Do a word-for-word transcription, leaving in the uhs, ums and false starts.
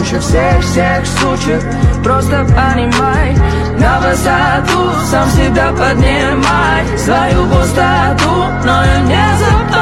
круче всех-всех сучек. Просто понимай, на высоту сам себя поднимай. Свою пустоту, но я не забывай.